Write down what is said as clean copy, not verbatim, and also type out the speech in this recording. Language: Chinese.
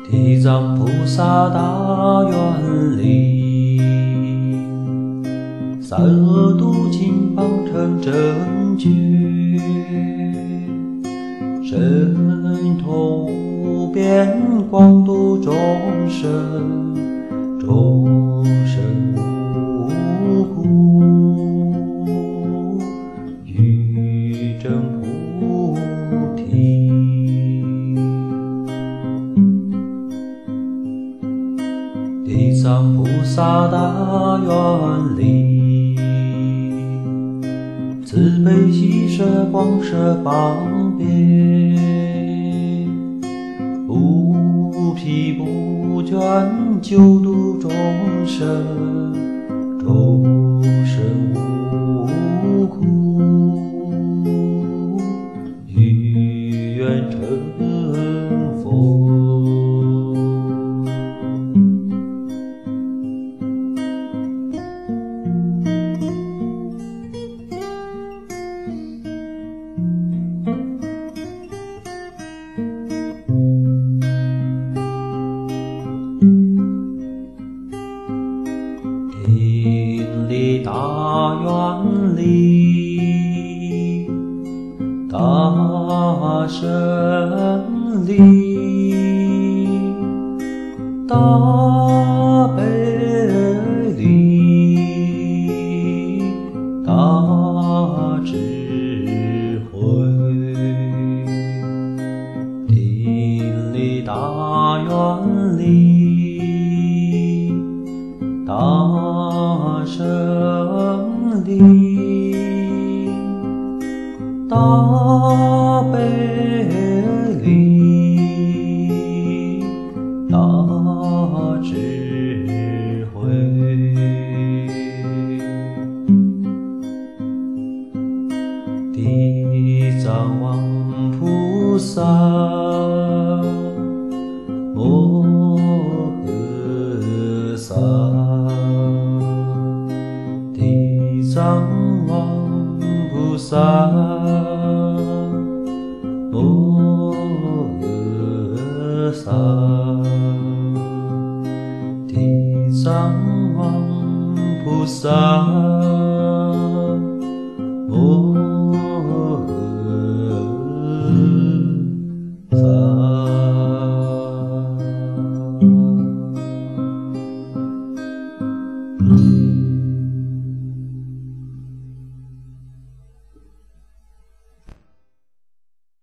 地藏菩萨大愿力，三恶毒尽方成正觉，神通无边广度众生，众生无苦欲证菩提。地藏菩萨大愿力，慈悲喜舍广摄方便，不疲不倦救度众生，众生无苦欲愿成佛。顶礼大愿力，大神力，大悲力，大智慧。顶礼大愿力，大神力，大悲力，大智慧。地藏王菩萨摩诃萨，地藏王菩萨摩诃萨，地藏王菩萨。